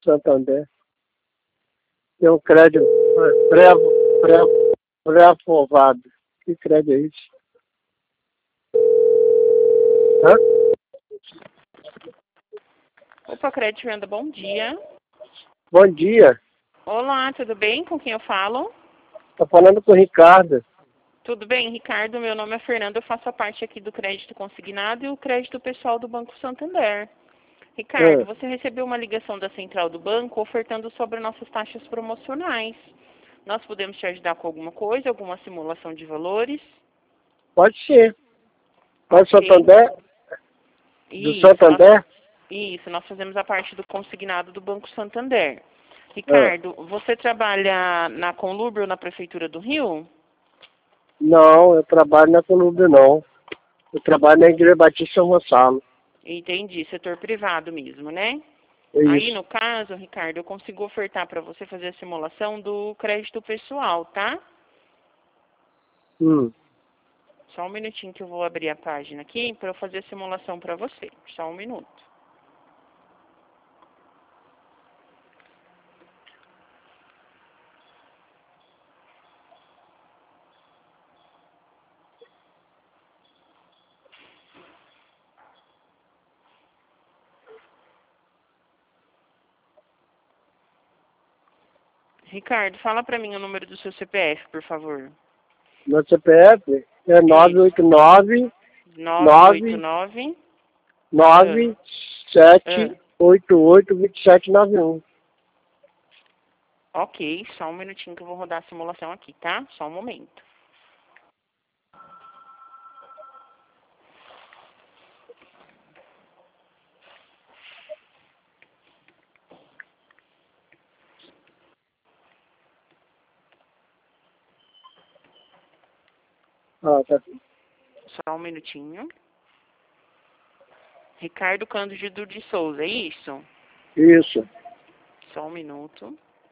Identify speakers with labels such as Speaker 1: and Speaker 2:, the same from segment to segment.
Speaker 1: Santander. Tem um crédito pré-aprovado. Que crédito é isso? Hã?
Speaker 2: Opa, Crédito Renda, bom dia.
Speaker 1: Bom dia.
Speaker 2: Olá, tudo bem? Com quem eu falo?
Speaker 1: Tô falando com o Ricardo.
Speaker 2: Tudo bem, Ricardo? Meu nome é Fernanda, eu faço a parte aqui do crédito consignado e o crédito pessoal do Banco Santander. Ricardo, você recebeu uma ligação da central do banco ofertando sobre nossas taxas promocionais. Nós podemos te ajudar com alguma coisa, alguma simulação de valores?
Speaker 1: Pode ser. Pode
Speaker 2: Ok.
Speaker 1: Santander? Do Santander?
Speaker 2: Nós fazemos a parte do consignado do Banco Santander. Ricardo, você trabalha na Conlubre ou na Prefeitura do Rio?
Speaker 1: Não, eu trabalho na Colômbia, não. Eu trabalho na Igreja Batista São Gonçalo.
Speaker 2: Entendi, setor privado mesmo, né?
Speaker 1: É
Speaker 2: Aí,
Speaker 1: isso.
Speaker 2: no caso, Ricardo, eu consigo ofertar para você fazer a simulação do crédito pessoal, tá? Só um minutinho que eu vou abrir a página aqui para eu fazer a simulação para você. Só um minuto. Ricardo, fala para mim o número do seu CPF, por favor.
Speaker 1: Meu CPF é 989
Speaker 2: 989
Speaker 1: 9788 2791.
Speaker 2: Ok, só um minutinho que eu vou rodar a simulação aqui, tá? Só um momento.
Speaker 1: Tá.
Speaker 2: Só um minutinho. Ricardo Cândido de Souza, é isso?
Speaker 1: Isso.
Speaker 2: Só um minuto.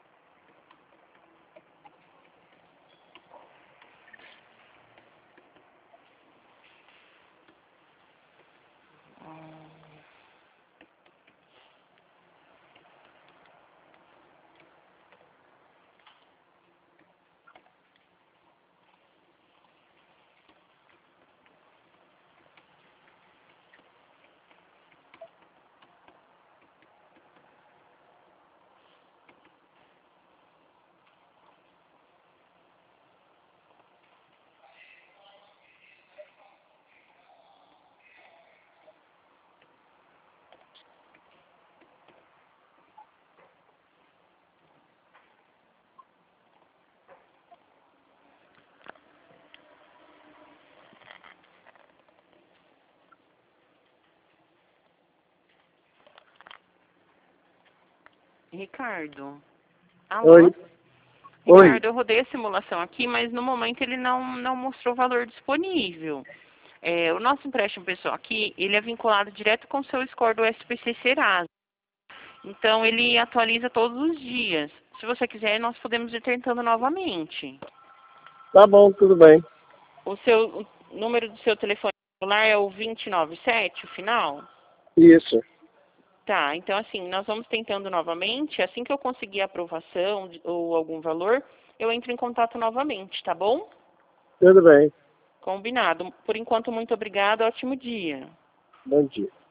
Speaker 2: Ricardo. Alô?
Speaker 1: Oi.
Speaker 2: Ricardo, eu rodei a simulação aqui, mas no momento ele não mostrou o valor disponível. O nosso empréstimo pessoal aqui, ele é vinculado direto com o seu score do SPC Serasa. Então, ele atualiza todos os dias. Se você quiser, nós podemos ir tentando novamente.
Speaker 1: Tá bom, tudo bem.
Speaker 2: O número do seu telefone celular é o 297, o final?
Speaker 1: Isso.
Speaker 2: Tá, então assim, nós vamos tentando novamente. Assim que eu conseguir a aprovação ou algum valor, eu entro em contato novamente, tá bom?
Speaker 1: Tudo bem.
Speaker 2: Combinado. Por enquanto, muito obrigada. Ótimo dia.
Speaker 1: Bom dia.